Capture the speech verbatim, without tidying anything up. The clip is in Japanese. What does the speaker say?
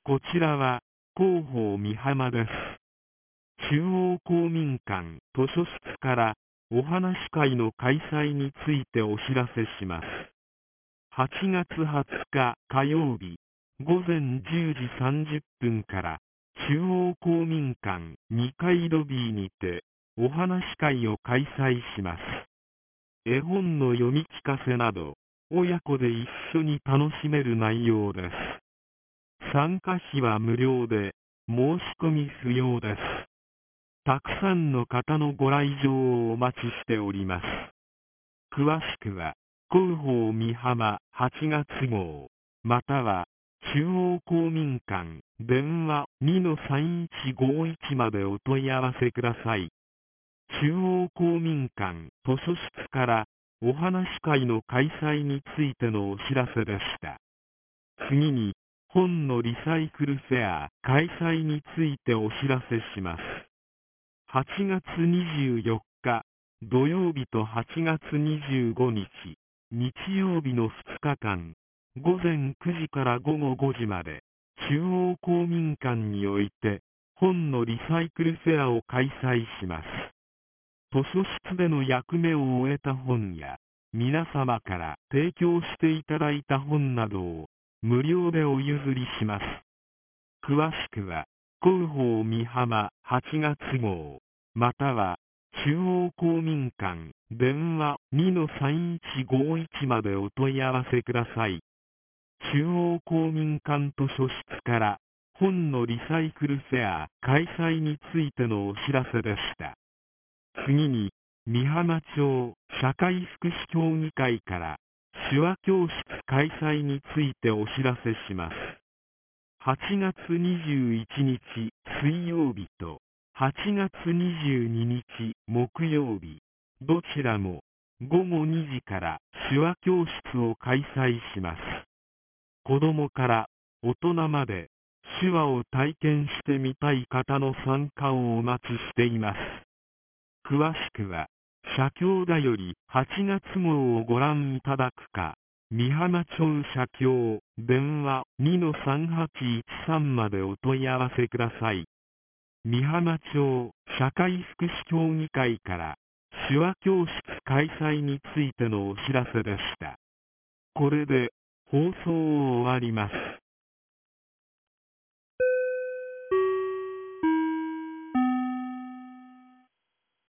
こちらは広報美浜です。中央公民館図書室からお話し会の開催についてお知らせします。はちがつはつか火曜日ごぜんじゅうじさんじゅっぷんから中央公民館にかいロビーにてお話し会を開催します。絵本の読み聞かせなど親子で一緒に楽しめる内容です。参加費は無料で申し込み不要です。たくさんの方のご来場をお待ちしております。詳しくは広報美浜はちがつ号または中央公民館電話 にのさんいちごいち までお問い合わせください。中央公民館図書室からお話し会の開催についてのお知らせでした。次に本のリサイクルフェア開催についてお知らせします。はちがつにじゅうよっか土曜日とはちがつにじゅうごにち日曜日のふつかかんごぜんくじからごごごじまで中央公民館において本のリサイクルフェアを開催します。図書室での役目を終えた本や皆様から提供していただいた本などを無料でお譲りします。詳しくは広報美浜はちがつ号または中央公民館電話 にのさんいちごいち までお問い合わせください。中央公民館図書室から本のリサイクルフェア開催についてのお知らせでした。次に美浜町社会福祉協議会から手話教室開催についてお知らせします。はちがつにじゅういちにち水曜日とはちがつにじゅうににち木曜日どちらもごごにじから手話教室を開催します。子どもから大人まで手話を体験してみたい方の参加をお待ちしています。詳しくは社協だよりはちがつ号をご覧いただくか美浜町社協電話 にのさんはちいちさん までお問い合わせください。美浜町社会福祉協議会から手話教室開催についてのお知らせでした。これで放送を終わります。